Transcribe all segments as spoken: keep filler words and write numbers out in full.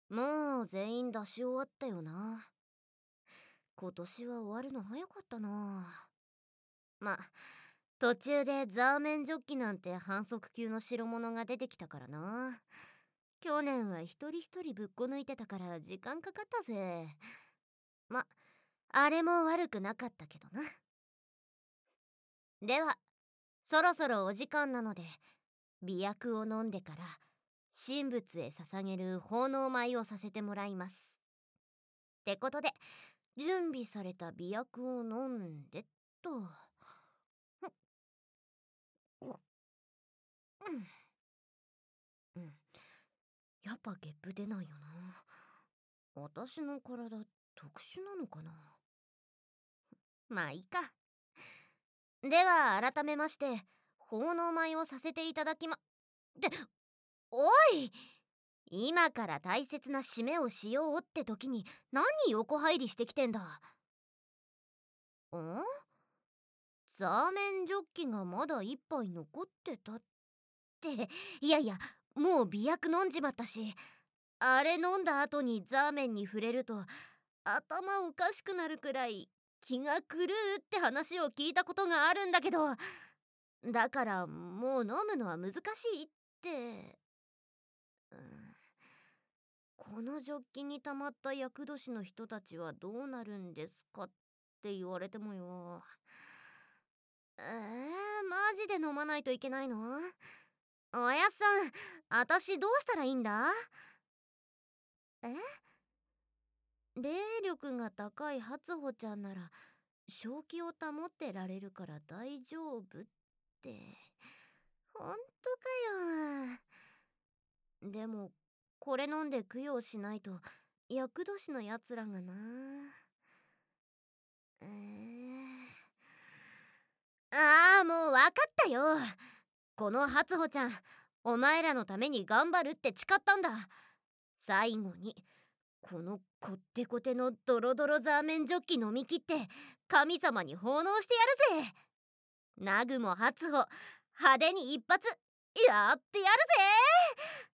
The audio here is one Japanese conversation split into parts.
もう全員出し終わったよな。今年は終わるの早かったな。ま、途中でザーメンジョッキなんて反則級の代物が出てきたからな。去年は一人一人ぶっこ抜いてたから時間かかったぜ。ま、あれも悪くなかったけどな。ではそろそろお時間なので、美薬を飲んでから神仏へ捧げる奉納米をさせてもらいます。ってことで準備された美薬を飲んでっと。うんうん、やっぱゲップ出ないよな。私の体特殊なのかな。まあいいか。では改めまして奉納米をさせていただきまっておい、今から大切な締めをしようって時に何横入りしてきてんだ。ん？ザーメンジョッキがまだ一杯残ってたって。いやいや、もう美薬飲んじまったし、あれ飲んだ後にザーメンに触れると頭おかしくなるくらい気が狂うって話を聞いたことがあるんだけど、だからもう飲むのは難しいって。うん、このジョッキに溜まった厄年の人たちはどうなるんですかって言われてもよ。えー、マジで飲まないといけないの？おやっさん、あたしどうしたらいいんだ？え？霊力が高い初穂ちゃんなら正気を保ってられるから大丈夫って。ほんとかよ。でもこれ飲んで供養しないと厄年のやつらがな。えー、ああ、もうわかったよ。この初穂ちゃん、お前らのために頑張るって誓ったんだ。最後にこのこってこてのドロドロザーメンジョッキ飲み切って神様に奉納してやるぜ。ナグも初穂派手に一発やってやるぜ。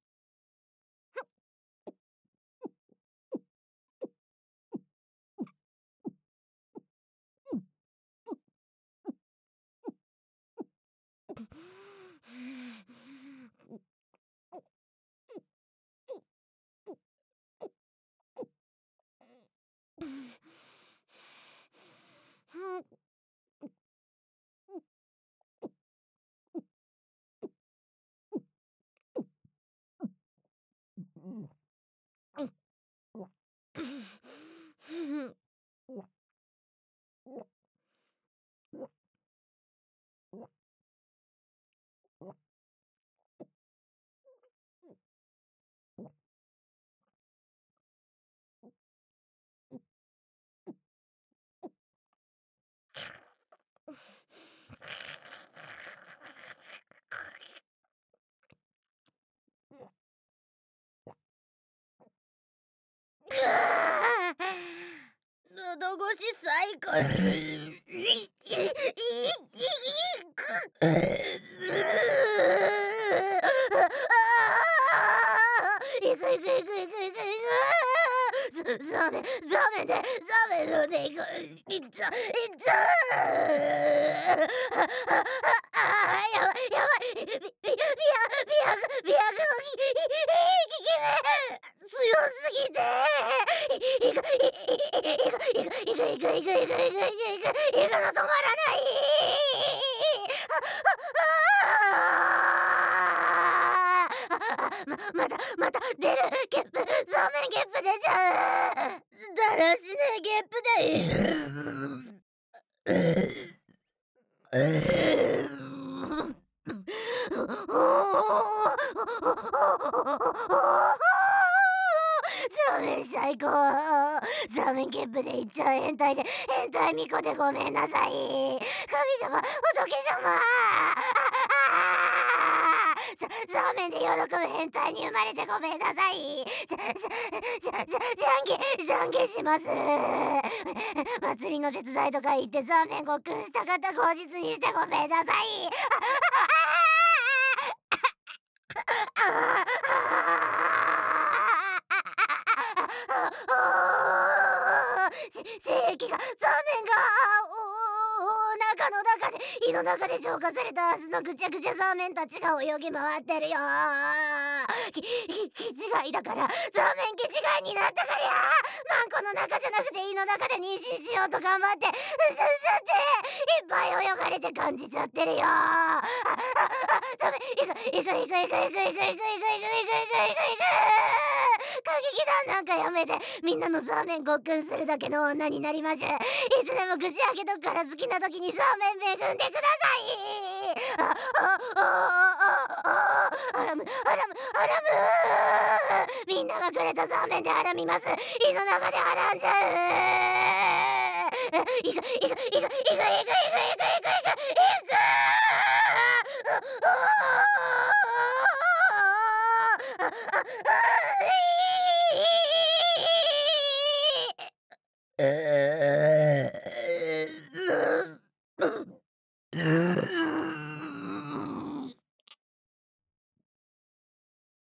喉越し最高。いくいくいくいくいくいく。ザメザメでザメのでいく。いっちゃいっちゃ。あやばいやばい。ビビビアビアビアのきききめ強すぎて。いくいくいくいくいくいくいくいくいくいくいくいくいくの止まらない。ままたまた出るゲップ。そうめんゲップ出ちゃう。だらしねえゲップだい。ザーメン最高。ザーメンゲップでいっちゃう変態で変態巫女でごめんなさい。神様仏様。ザザーメンで喜ぶ変態に生まれてごめんなさい。じゃじゃじゃじゃじゃんけ懺悔します。祭りの手伝いとか言ってザーメンごっくんしたかった口実にしてごめんなさい。あああせ精液がザーメンがおお腹の中で胃の中で消化されたはずのぐちゃぐちゃザーメンたちが泳ぎ回ってるよ。きき気違いだから、ザーメン気違いになったからや。マンコの中じゃなくて胃の中で妊娠しようと頑張ってうすうすっていっぱい泳がれて感じちゃってるよ。あああダメ、行く行く行く行く行く行く行く行く行く行く行く行く行く歌劇団なんかやめて、みんなのザーメンごっくんするだけの女になりましゅ。いつでも口開けとくから好きな時にザーメン恵んでください。ああああああらむあらむあらむみんながくれたザーメンであらみます。胃の中であらんじゃう。いくいくいくいくいくいくいくいくいくいくいくいくえ